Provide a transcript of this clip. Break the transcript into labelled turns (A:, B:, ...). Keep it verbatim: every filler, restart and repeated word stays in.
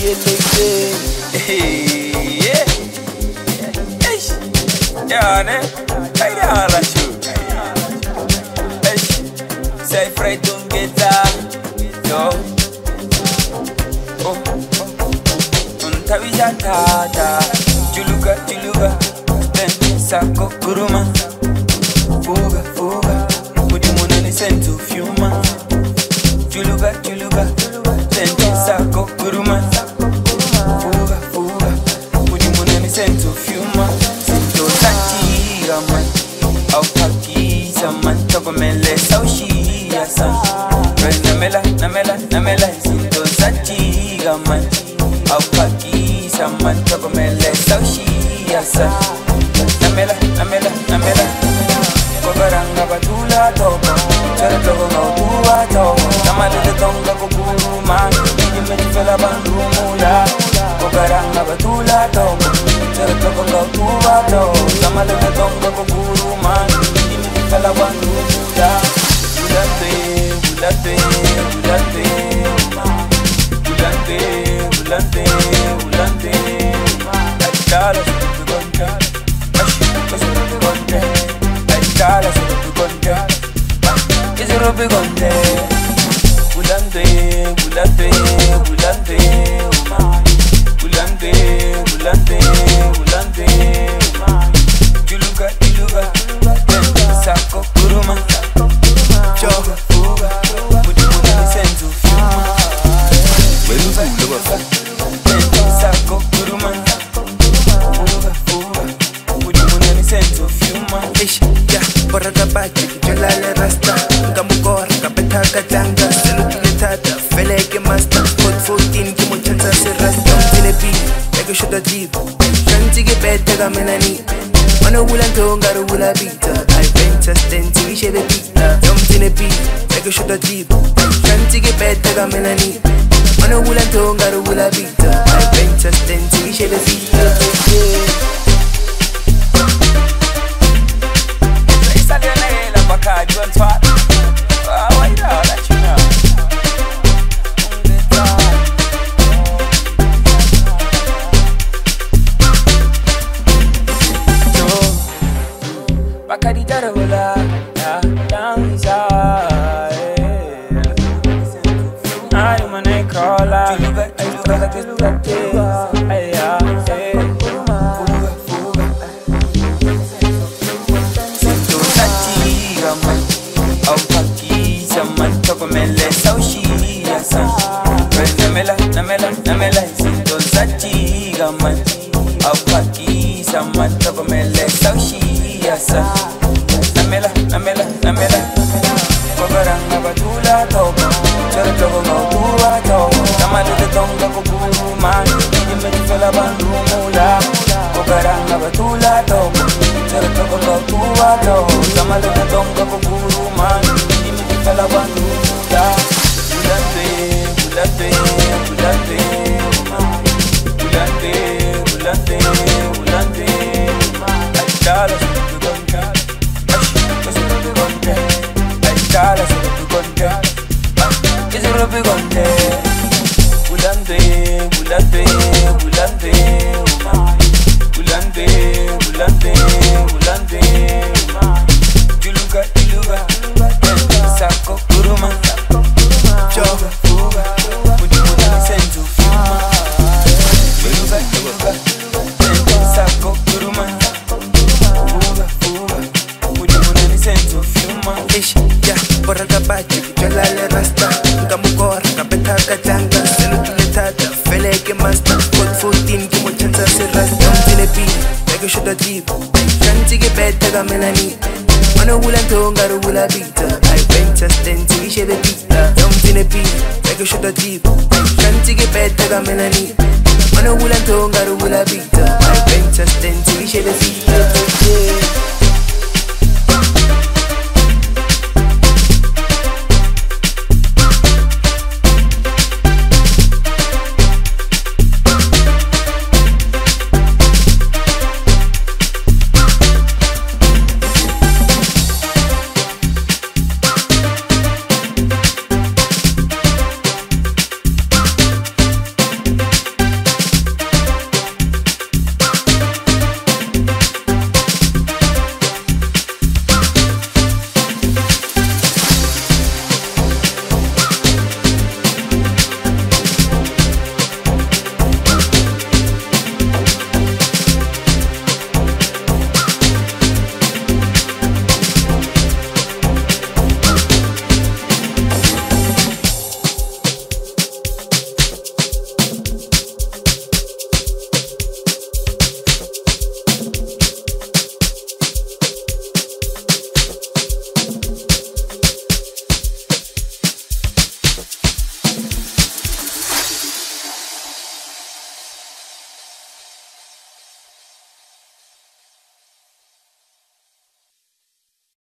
A: Hey, yeah. Ja, ne? Kijk daar, Rashu. Sei vrij doen gitaar. Yo. Oh. Untawija tata. Chuluga, chuluga. Ben sako kuruma. Fuga, fuga. Mujimuna ni sentu fiuma. Chuluga, chuluga. Ben sako kuruma. Fuga, fuga. Mujimuna ni sentu fiuma. Man, au paki zaman toko mele saushi yasan. Ren namela, namela, namela sinto sachi gaman. Au paki zaman toko mele saushi yasan. Namela, namela, namela. Kogaranga batula toko, chara toko ngautua toko. Namale tonga kokuru man, iji mejifela bandumula. Kogaranga batula toko, chara toko ngautua toko. Namale tonga kokuru man, iji mejifela bandumula. Bulante, bulante, bulante, bulante, bulante, bulante. Ajala sudu gonja, ashi sudu gonja. Ajala sudu gonja, is rubi gonja. Bulante, bulante, bulante, bulante, bulante, bulante. Chuluga, chuluga, sako kuruma. Choga, fuga, muji muji ni senzu fiuma. Fuga, fuga, sako kuruma. Fuga, fuga, muji muji ni senzu fiuma.
B: Ish, ya, porra tapache, jola le rasta. Ngamukora, kapeta katanga. Selu kile tata, fele ke master. Code fourteen, kimo chansa se rasta. Tine pi, ego shoda jeep. Shanti ke bete ga menani. Mano wulan tonga ro wula bita. I venture stenti, shebe pita. Yom tine pi, ego shoda jeep. Shanti ke bete ga menani. Mano wulan tonga ro wula bita. I venture stenti, shebe pita.
A: Bacardi on top. Oh, why you know that you know? So, Bacardi Jarabola, yeah, down inside. I'm a night crawler. You look at, you look at, you look at, hey, yeah, hey. Fuga, fuga. Sinto sachi gaman. Au paki zaman toko mele saushi yasan. Ren namela, namela, namela sinto sachi gaman. Au paki zaman toko mele saushi yasan. Namela, namela, namela. Kogaranga batula toko, chara toko ngautua toko. Namale tonga kokuru man, iji mejifela bandumula. Kogaranga batula toko, chara toko ngautua toko. Namale tonga kokuru man, iji mejifela bandumula. Bulante, bulante, bulante, bulante, bulante, bulante. Ajala sudu gonja, ashi sudu gonja. Ajala sudu gonja, is rubi gonja. Bulante, bulante, bulante, bulante, bulante, bulante. Chuluga, chuluga, sako kuruma. Choga, fuga, muji muji ni senzu fiuma. Chuluga, chuluga, sako kuruma. Fuga, fuga, muji muji ni senzu fiuma.
B: Ish, ya, porra tapache, jola le rasta. Ngamukora, kapeta katanga. Selu kile tata, fele ke master. Code fourteen, kimo chansa se rasta. Yom tine pi, ego shoda jeep. Shanti ke bete ga menani. Mano wulan tonga ro wula bita. I venture stenti, shebe pita. Yom tine pi, ego shoda jeep. Shanti ke bete ga menani. Mano wulan tonga ro wula bita. I venture stenti, shebe pita.